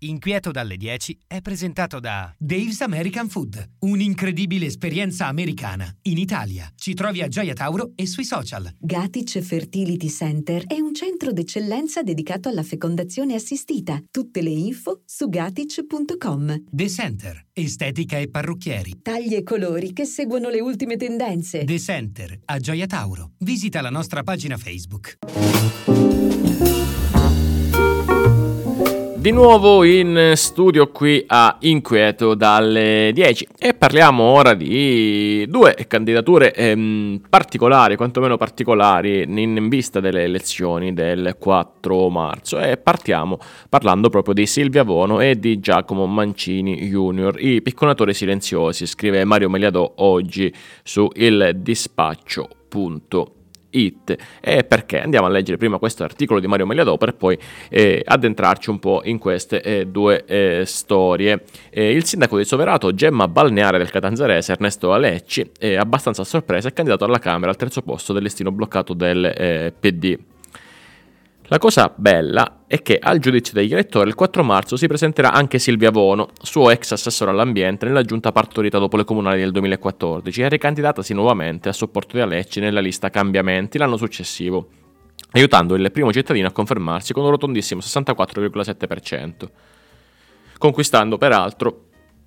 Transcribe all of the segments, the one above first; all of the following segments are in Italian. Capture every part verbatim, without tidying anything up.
Inquieto dalle dieci è presentato da Dave's American Food, un'incredibile esperienza americana in Italia. Ci trovi a Gioia Tauro e sui social. Gatic Fertility Center è un centro d'eccellenza dedicato alla fecondazione assistita. Tutte le info su gatic punto com. The Center, estetica e parrucchieri. Tagli e colori che seguono le ultime tendenze. The Center a Gioia Tauro. Visita la nostra pagina Facebook. Di nuovo in studio qui a Inquieto dalle dieci e parliamo ora di due candidature ehm, particolari, quantomeno particolari, in vista delle elezioni del quattro marzo, e partiamo parlando proprio di Silvia Vono e di Giacomo Mancini junior, i picconatori silenziosi, scrive Mario Meliadò oggi su il dispaccio punto it. E perché? Andiamo a leggere prima questo articolo di Mario Meliadò per poi eh, addentrarci un po' in queste eh, due eh, storie. Eh, il sindaco di Soverato, gemma balneare del catanzarese, Ernesto Alecci, è abbastanza a sorpresa, è candidato alla Camera al terzo posto del listino bloccato del eh, P D. La cosa bella è che al giudizio degli elettori il quattro marzo si presenterà anche Silvia Vono, suo ex assessore all'ambiente nella giunta partorita dopo le comunali del duemilaquattordici, e ricandidatasi nuovamente a supporto di Alecci nella lista Cambiamenti l'anno successivo, aiutando il primo cittadino a confermarsi con un rotondissimo sessantaquattro virgola sette per cento, conquistando peraltro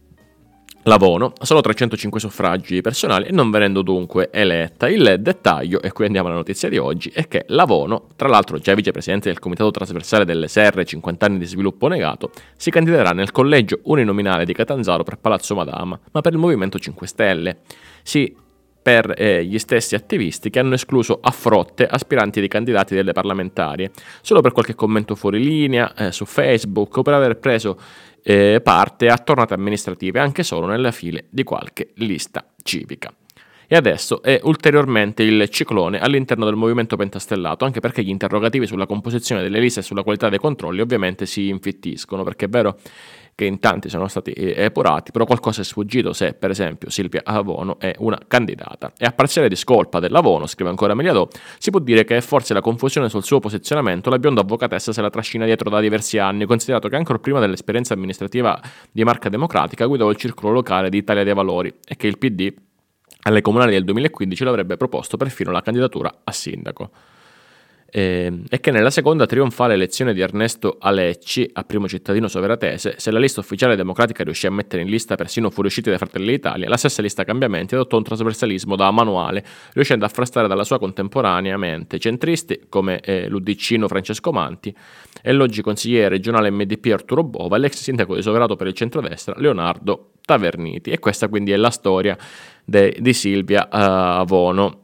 la Vono solo trecentocinque suffragi personali e non venendo dunque eletta. Il dettaglio, e qui andiamo alla notizia di oggi, è che la Vono, tra l'altro già vicepresidente del comitato trasversale delle Serre cinquanta anni di sviluppo negato, si candiderà nel collegio uninominale di Catanzaro per Palazzo Madama, ma per il Movimento cinque Stelle. Sì, per eh, gli stessi attivisti che hanno escluso a frotte aspiranti di candidati delle parlamentarie, solo per qualche commento fuori linea eh, su Facebook o per aver preso eh, parte a tornate amministrative anche solo nelle file di qualche lista civica. E adesso è ulteriormente il ciclone all'interno del movimento pentastellato, anche perché gli interrogativi sulla composizione delle liste e sulla qualità dei controlli ovviamente si infittiscono, perché è vero che in tanti sono stati epurati, però qualcosa è sfuggito se, per esempio, Silvia Vono è una candidata. E a parziale discolpa della Vono, scrive ancora Meliadò, si può dire che è forse la confusione sul suo posizionamento la bionda avvocatessa se la trascina dietro da diversi anni, considerato che ancora prima dell'esperienza amministrativa di Marca Democratica guidò il circolo locale di Italia dei Valori e che il P D alle comunali del duemilaquindici l'avrebbe proposto perfino la candidatura a sindaco. E, e che nella seconda trionfale elezione di Ernesto Alecci a primo cittadino soveratese, se la lista ufficiale democratica riuscì a mettere in lista persino fuoriusciti dai Fratelli d'Italia, la stessa lista Cambiamenti adottò un trasversalismo da manuale, riuscendo a frastare dalla sua contemporaneamente centristi come eh, l'udicino Francesco Manti e l'oggi consigliere regionale M D P Arturo Bova e l'ex sindaco di Soverato per il centrodestra Leonardo Taverniti. E questa quindi è la storia de, di Silvia uh, Vono.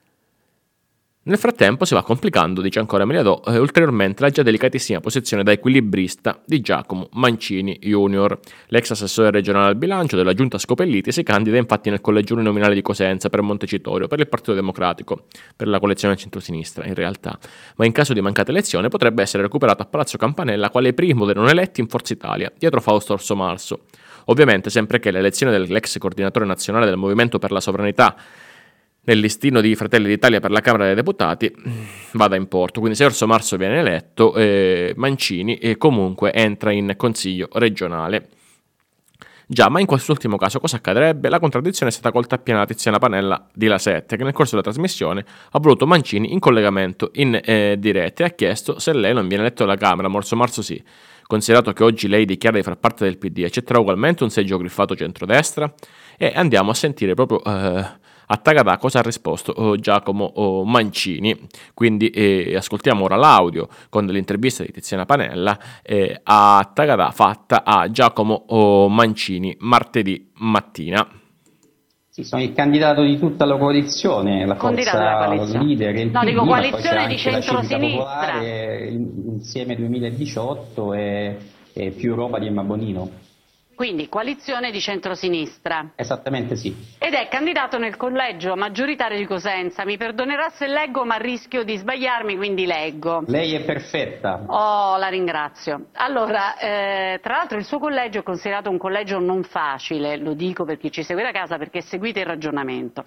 Nel frattempo si va complicando, dice ancora Meliadò, eh, ulteriormente la già delicatissima posizione da equilibrista di Giacomo Mancini junior. L'ex assessore regionale al bilancio della giunta Scopelliti si candida infatti nel collegio uninominale di Cosenza per Montecitorio per il Partito Democratico, per la coalizione centrosinistra in realtà, ma in caso di mancata elezione potrebbe essere recuperato a Palazzo Campanella quale primo dei non eletti in Forza Italia, dietro Fausto Orsomarso. Ovviamente sempre che l'elezione dell'ex coordinatore nazionale del Movimento per la Sovranità nel listino di Fratelli d'Italia per la Camera dei Deputati vada in porto. Quindi se Orsomarso viene eletto, eh, Mancini eh, comunque entra in consiglio regionale. Già, ma in quest'ultimo caso cosa accadrebbe? La contraddizione è stata colta appieno da Tiziana Panella di La Sette, che nel corso della trasmissione ha voluto Mancini in collegamento in eh, diretta e ha chiesto se lei non viene eletto alla Camera, ma Orsomarso sì. Considerato che oggi lei dichiara di far parte del P D, accetterà ugualmente un seggio griffato centrodestra? E andiamo a sentire proprio eh, a Tagadà cosa ha risposto oh, Giacomo oh, Mancini. Quindi eh, ascoltiamo ora l'audio con l'intervista di Tiziana Panella eh, a Tagadà fatta a Giacomo oh, Mancini martedì mattina. Sì, sono il candidato di tutta la coalizione, la forza leader, il no, P D, dico ma poi coalizione c'è di anche la Civica centrosinistra. Popolare, Insieme duemiladiciotto e, e Più Europa di Emma Bonino. Quindi coalizione di centrosinistra. Esattamente sì. Ed è candidato nel collegio maggioritario di Cosenza. Mi perdonerà se leggo, ma rischio di sbagliarmi, quindi leggo. Lei è perfetta. Oh, la ringrazio. Allora, eh, tra l'altro il suo collegio è considerato un collegio non facile, lo dico per chi ci segue da casa, perché seguite il ragionamento.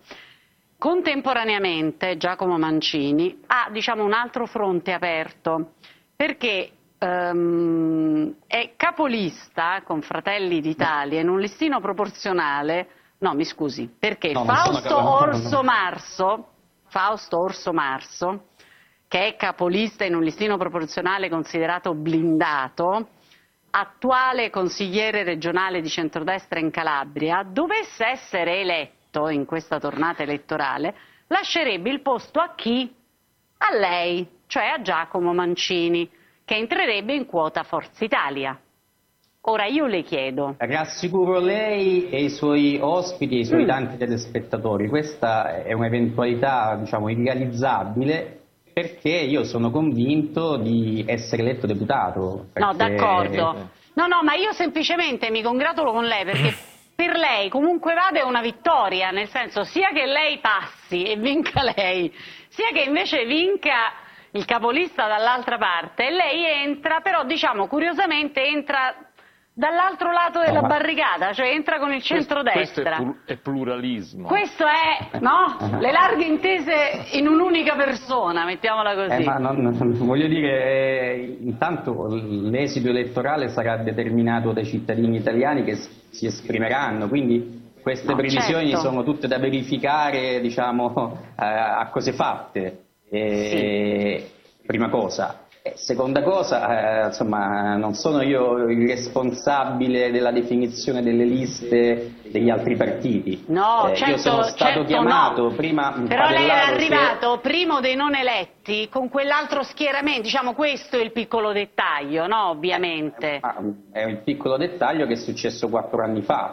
Contemporaneamente Giacomo Mancini ha, diciamo, un altro fronte aperto, perché um, è capolista con Fratelli d'Italia in un listino proporzionale, no mi scusi, perché no, Fausto Orso Marso, Fausto Orso Marso, che è capolista in un listino proporzionale considerato blindato, attuale consigliere regionale di centrodestra in Calabria, dovesse essere eletto in questa tornata elettorale, lascerebbe il posto a chi? A lei, cioè a Giacomo Mancini, che entrerebbe in quota Forza Italia. Ora io le chiedo. Rassicuro lei e i suoi ospiti e i suoi mm. tanti telespettatori, questa è un'eventualità, diciamo, irrealizzabile, perché io sono convinto di essere eletto deputato. Perché... No, d'accordo. No, no, ma io semplicemente mi congratulo con lei perché per lei comunque vada è una vittoria, nel senso sia che lei passi e vinca lei, sia che invece vinca il capolista dall'altra parte e lei entra, però diciamo curiosamente entra dall'altro lato della no, barricata, cioè entra con il centrodestra. Questo è, è pluralismo. Questo è, no? Le larghe intese in un'unica persona, mettiamola così. Eh, ma non, non, voglio dire, eh, intanto l'esito elettorale sarà determinato dai cittadini italiani che si esprimeranno, quindi queste no, previsioni certo. sono tutte da verificare, diciamo, eh, a cose fatte. E, sì. Prima cosa. Seconda cosa, eh, insomma, non sono io il responsabile della definizione delle liste degli altri partiti. No, eh, certo, io sono stato certo chiamato no. prima. Però lei è arrivato se... primo dei non eletti con quell'altro schieramento, diciamo questo è il piccolo dettaglio, no? Ovviamente. Eh, è il piccolo dettaglio che è successo quattro anni fa,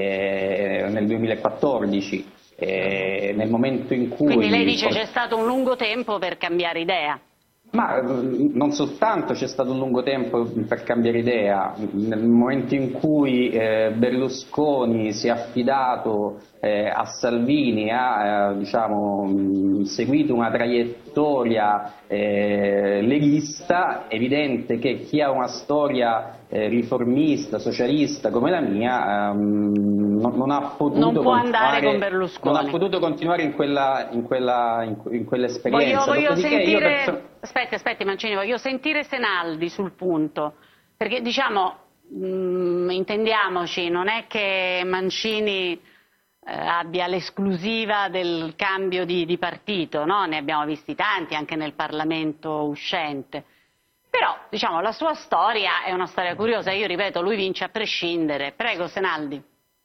eh, nel duemilaquattordici, eh, nel momento in cui. Quindi lei dice c'è stato un lungo tempo per cambiare idea. Ma non soltanto c'è stato un lungo tempo per cambiare idea, nel momento in cui eh, Berlusconi si è affidato eh, a Salvini, ha eh, diciamo, seguito una traiettoria eh, leghista, è evidente che chi ha una storia eh, riformista, socialista come la mia ehm, non, non ha potuto non può andare con Berlusconi. Non ha potuto continuare in quella in quella in, in quell'esperienza. Voglio, voglio sentire penso... aspetti, aspetti Mancini, voglio sentire Senaldi sul punto, perché diciamo mh, intendiamoci, non è che Mancini eh, abbia l'esclusiva del cambio di, di partito, no? Ne abbiamo visti tanti anche nel Parlamento uscente. Però, diciamo, la sua storia è una storia curiosa, io ripeto, lui vince a prescindere. Prego, Senaldi.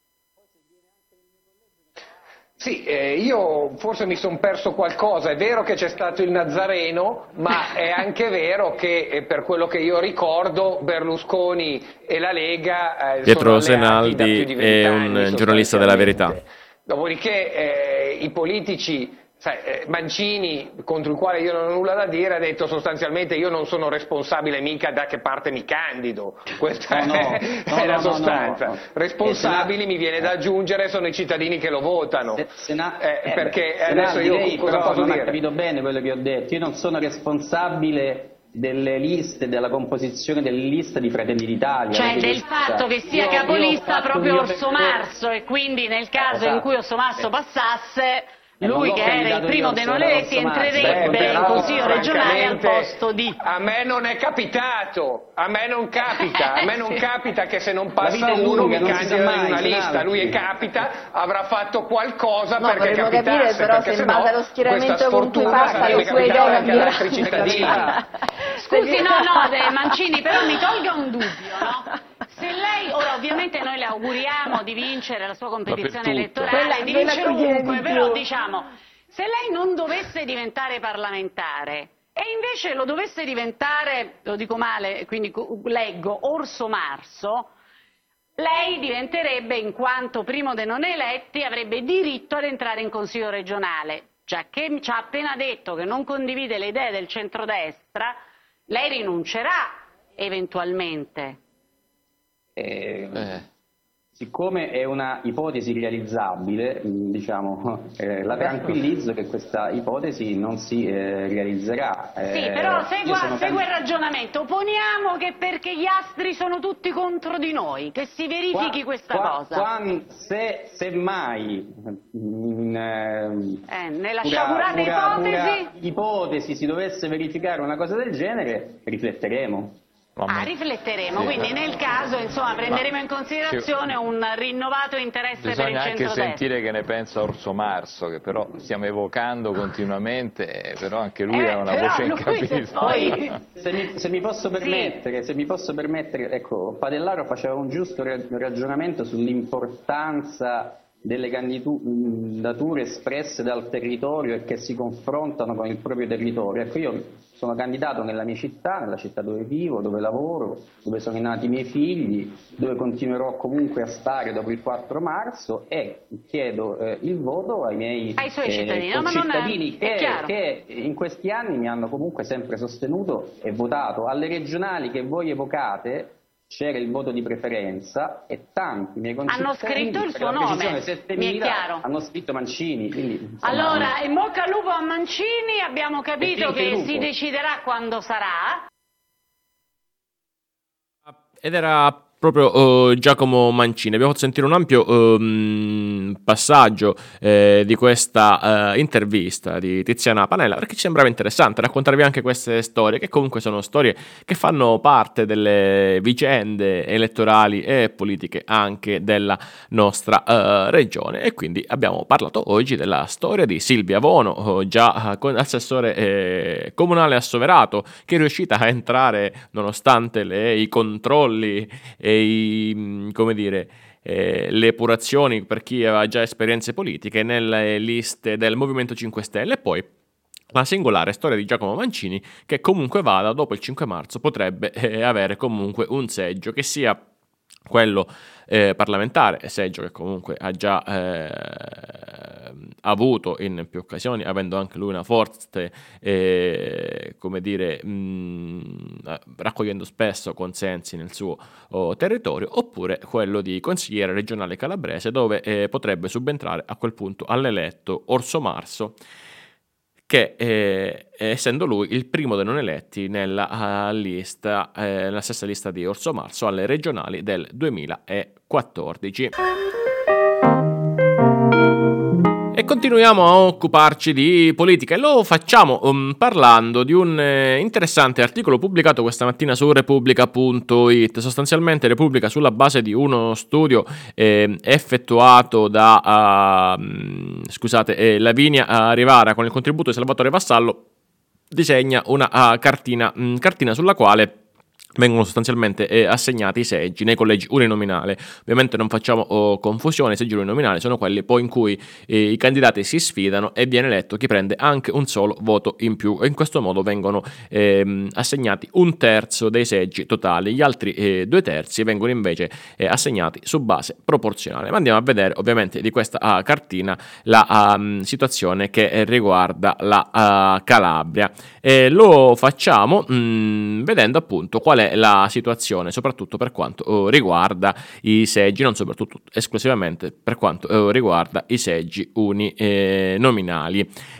Sì, eh, io forse mi sono perso qualcosa, è vero che c'è stato il Nazareno, ma è anche vero che eh, per quello che io ricordo Berlusconi e la Lega eh, Pietro sono alleati da Senaldi più di venti è anni, un giornalista della Verità. Dopodiché eh, i politici... Sai, eh, Mancini, contro il quale io non ho nulla da dire, ha detto sostanzialmente io non sono responsabile mica da che parte mi candido, questa no, è, no, è no, la no, sostanza. No, no, no. Responsabili eh, mi viene da aggiungere sono i cittadini che lo votano, se, sena, eh, eh, perché Senaldi, adesso io lei cosa però posso non dire? ha capito bene quello che ho detto, io non sono responsabile delle liste, della composizione delle liste di Fratelli d'Italia. Cioè del fatto che sia io, capolista io proprio Orso Marso e quindi nel caso esatto. in cui Orso Marso passasse lui che era il primo dei non eletti entrerebbe in consiglio regionale al posto di... A me non è capitato, a me non capita, a me non capita che se non passa uno mi candido in una lista, lui è capita, avrà fatto qualcosa no, perché capitasse, capire però perché se in base allo schieramento con cui passa le sue idee anche ad altri cittadini. Scusi, no, no, De Mancini, però mi tolga un dubbio, no? Se lei, ora ovviamente noi le auguriamo di vincere la sua competizione elettorale, di vincere ovunque, però diciamo, se lei non dovesse diventare parlamentare e invece lo dovesse diventare, lo dico male, quindi leggo, Orso Marso, lei diventerebbe, in quanto primo dei non eletti, avrebbe diritto ad entrare in Consiglio regionale, già che ci ha appena detto che non condivide le idee del centrodestra, lei rinuncerà eventualmente. Eh, eh. Siccome è una ipotesi realizzabile, diciamo, eh, la tranquillizzo che questa ipotesi non si eh, realizzerà. Eh, sì, però segua, segua il ragionamento. Poniamo che perché gli astri sono tutti contro di noi, che si verifichi qua, questa qua, cosa. Qua, se, se mai in, eh, nella sciagurata ipotesi... ipotesi si dovesse verificare una cosa del genere, rifletteremo. Ah, rifletteremo, sì. Quindi nel caso insomma prenderemo in considerazione un rinnovato interesse per il centrodestra. Bisogna anche sentire che ne pensa Orso Marso, che però stiamo evocando continuamente, però anche lui eh, ha una voce incapita. Poi, se mi, se mi posso permettere, sì. se mi posso permettere, ecco, Padellaro faceva un giusto ragionamento sull'importanza delle candidature espresse dal territorio e che si confrontano con il proprio territorio. Ecco, io sono candidato nella mia città, nella città dove vivo, dove lavoro, dove sono nati i miei figli, dove continuerò comunque a stare dopo il quattro marzo e chiedo eh, il voto ai miei ai suoi eh, cittadini, no, cittadini è, che, è che in questi anni mi hanno comunque sempre sostenuto e votato. Alle regionali che voi evocate c'era il voto di preferenza e tanti miei concittadini hanno scritto il suo nome, mi è chiaro. Hanno scritto Mancini. Quindi, insomma, allora, in bocca al lupo a Mancini, abbiamo capito che si deciderà quando sarà. Ed era proprio uh, Giacomo Mancini. Abbiamo fatto sentire un ampio uh, passaggio eh, di questa uh, intervista di Tiziana Panella, perché ci sembrava interessante raccontarvi anche queste storie, che comunque sono storie che fanno parte delle vicende elettorali e politiche anche della nostra uh, regione. E quindi abbiamo parlato oggi della storia di Silvia Vono, già uh, assessore eh, comunale assoverato, che è riuscita a entrare nonostante le, i controlli e I, come dire, eh, le epurazioni per chi aveva già esperienze politiche nelle liste del Movimento cinque Stelle. E poi la singolare storia di Giacomo Mancini, che comunque vada dopo il cinque marzo potrebbe eh, avere comunque un seggio, che sia quello eh, parlamentare, seggio che comunque ha già eh, avuto in più occasioni, avendo anche lui una forte, eh, come dire, mh, raccogliendo spesso consensi nel suo oh, territorio, oppure quello di consigliere regionale calabrese, dove eh, potrebbe subentrare a quel punto all'eletto Orso Marso, che eh, essendo lui il primo dei non eletti nella uh, lista, eh, nella stessa lista di Orso Marso alle regionali del duemilaquattordici. E continuiamo a occuparci di politica e lo facciamo um, parlando di un eh, interessante articolo pubblicato questa mattina su Repubblica punto it. Sostanzialmente Repubblica, sulla base di uno studio eh, effettuato da uh, scusate, eh, Lavinia Rivara con il contributo di Salvatore Vassallo, disegna una uh, cartina, mh, cartina sulla quale vengono sostanzialmente eh, assegnati i seggi nei collegi uninominali. Ovviamente non facciamo oh, confusione, i seggi uninominali sono quelli poi in cui eh, i candidati si sfidano e viene eletto chi prende anche un solo voto in più, e in questo modo vengono eh, assegnati un terzo dei seggi totali. Gli altri eh, due terzi vengono invece eh, assegnati su base proporzionale. Ma andiamo a vedere ovviamente di questa uh, cartina la uh, situazione che eh, riguarda la uh, Calabria, e lo facciamo mh, vedendo appunto qual è la situazione, soprattutto per quanto uh, riguarda i seggi, non soprattutto esclusivamente per quanto uh, riguarda i seggi uninominali.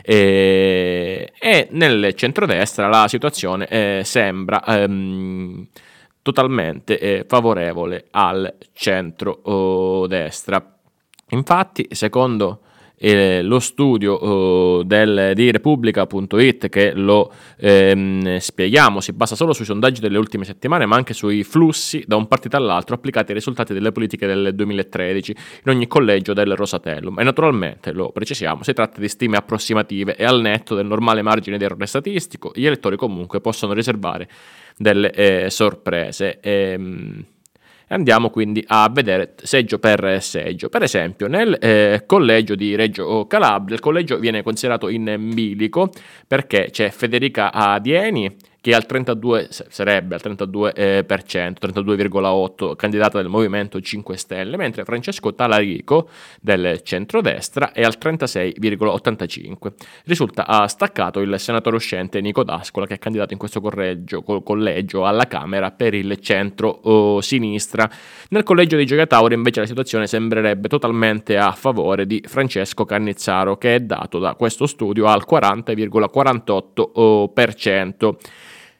E, e nel centrodestra la situazione eh, sembra ehm, totalmente eh, favorevole al centrodestra. Infatti, secondo E lo studio uh, del, di Repubblica punto it, che lo ehm, spieghiamo, si basa solo sui sondaggi delle ultime settimane, ma anche sui flussi da un partito all'altro applicati ai risultati delle politiche del duemilatredici in ogni collegio del Rosatellum. E naturalmente, lo precisiamo, si tratta di stime approssimative e al netto del normale margine di errore statistico, gli elettori comunque possono riservare delle eh, sorprese. Ehm, Andiamo quindi a vedere seggio per seggio. Per esempio, nel eh, collegio di Reggio Calabria, il collegio viene considerato in bilico perché c'è Federica Adieni, che al trentadue sarebbe al trentadue per cento, trentadue virgola otto, candidata del Movimento cinque Stelle, mentre Francesco Talarico del centrodestra è al trentasei virgola ottantacinque. Risulta staccato il senatore uscente Nico D'Ascola, che è candidato in questo collegio, collegio alla Camera per il centro-sinistra. Nel collegio di Gioia Tauro invece la situazione sembrerebbe totalmente a favore di Francesco Cannizzaro, che è dato da questo studio al quaranta virgola quarantotto per cento.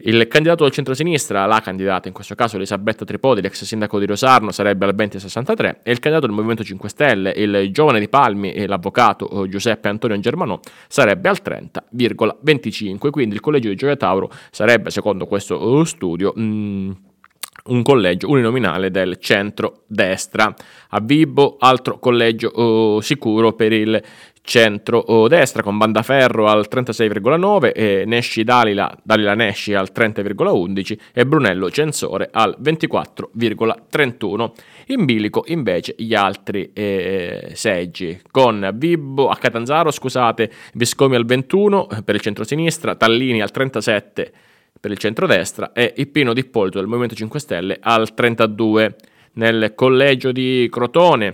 Il candidato del centrosinistra, la candidata in questo caso Elisabetta Tripodi, l'ex sindaco di Rosarno, sarebbe al venti virgola sessantatré e il candidato del Movimento cinque Stelle, il giovane di Palmi e l'avvocato Giuseppe Antonio Germanò, sarebbe al trenta virgola venticinque. Quindi il collegio di Gioia Tauro sarebbe, secondo questo studio, mh, un collegio uninominale del centro-destra. A Vibo, altro collegio oh, sicuro per il centro-destra, con Bandaferro al trentasei virgola nove, e Nesci Dalila, Dalila Nesci al trenta virgola undici e Brunello Censore al ventiquattro virgola trentuno. In bilico invece gli altri eh, seggi, con Vibo, a Catanzaro, scusate, Viscomi al ventuno per il centrosinistra, Tallini al trentasette per il centrodestra e Ippino D'Ippolito del Movimento cinque Stelle al trentadue. Nel collegio di Crotone,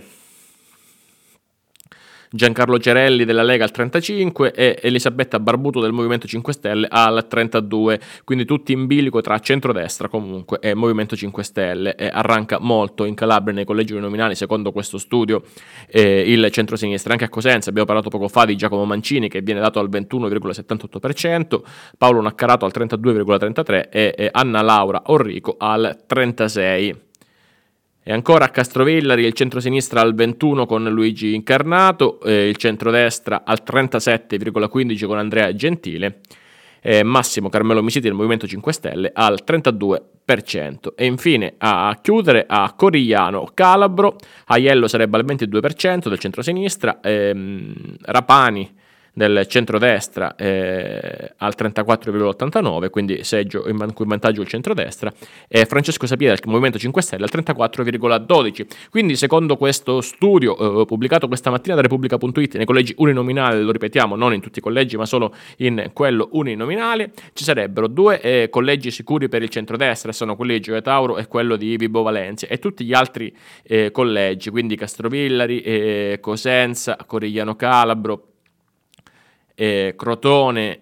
Giancarlo Cerelli della Lega al trentacinque e Elisabetta Barbuto del Movimento cinque Stelle al trentadue, quindi tutti in bilico tra centrodestra comunque e Movimento cinque Stelle. E arranca molto in Calabria nei collegi uninominali, secondo questo studio, eh, il centrosinistra. Anche a Cosenza abbiamo parlato poco fa di Giacomo Mancini, che viene dato al ventuno virgola settantotto per cento, Paolo Naccarato al trentadue virgola trentatré e, e Anna Laura Orrico al trentasei. E ancora a Castrovillari il centrosinistra al ventuno con Luigi Incarnato, eh, il centrodestra al trentasette virgola quindici con Andrea Gentile, eh, Massimo Carmelo Misiti del Movimento cinque Stelle al trentadue per cento. E infine a chiudere a Corigliano Calabro, Aiello sarebbe al ventidue per cento del centrosinistra, ehm, Rapani del centrodestra eh, al trentaquattro virgola ottantanove, quindi seggio in cui vantaggio il centrodestra, e Francesco Sapia del Movimento cinque Stelle al trentaquattro virgola dodici. Quindi secondo questo studio eh, pubblicato questa mattina da Repubblica punto it nei collegi uninominali, lo ripetiamo, non in tutti i collegi ma solo in quello uninominale, ci sarebbero due eh, collegi sicuri per il centrodestra, sono quelli di Gioia Tauro e quello di Vibo Valencia, e tutti gli altri eh, collegi, quindi Castrovillari, eh, Cosenza, Corigliano Calabro, Eh, Crotone,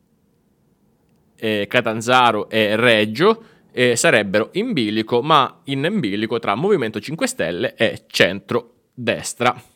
eh, Catanzaro e Reggio eh, sarebbero in bilico, ma in bilico tra Movimento cinque Stelle e centrodestra.